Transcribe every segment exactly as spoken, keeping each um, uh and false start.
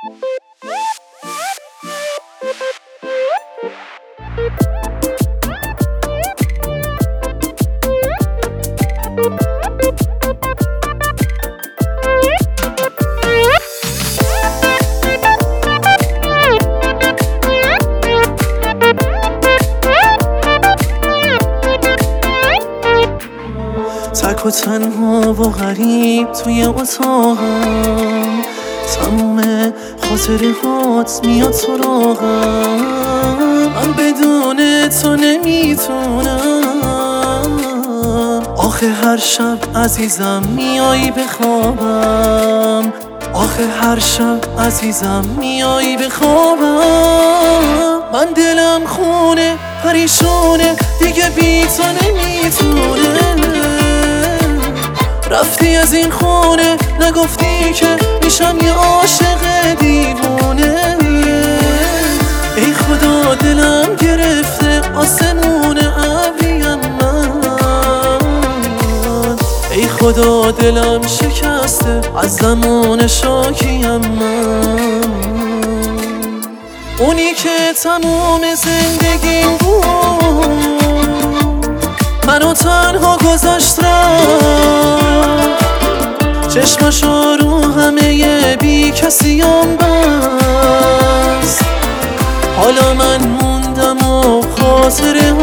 تک و تنها و غریب توی اتاقم، تموم خاطره هات میاد سراغم. من بدون تو نمیتونم، آخه هر شب عزیزم میایی بخوابم، آخه هر شب عزیزم میایی بخوابم. من دلم خونه پریشونه دیگه بی تو نمیتونه. رفتی از این خونه نگفتی که میشم یه عاشق دیوونه. ای خدا دلم گرفته آسمون ابریم من، ای خدا دلم شکسته از زمان شاکیم من. اونی که تموم زندگیم بود منو تنها گذاشت رفت، چشمشو رو همه بی کسیم بست. حالا من موندم و خاطره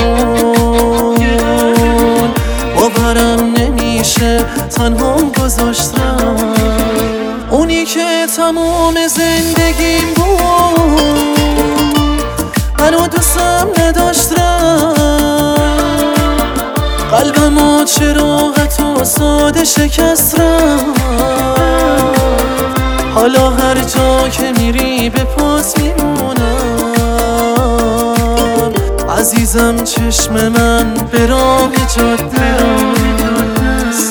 هامون باورم نمیشه تنها گذاشت رفت. اونی که تموم زندگیم بود منو دوستم نداشت رفت، قلبمو چراغت و ساده شکست رفت. حالا هر جا که میری به پاس میمونم، عزیزم چشم من به راه جاده است.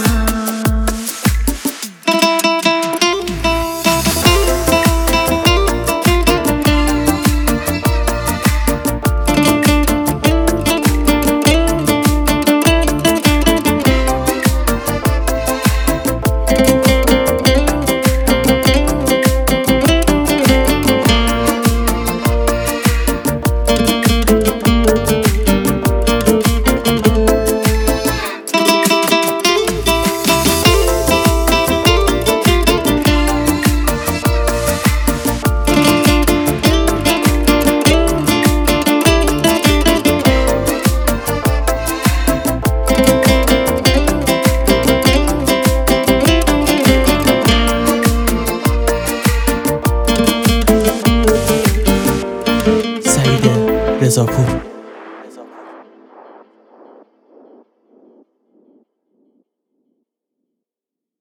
رضاپور.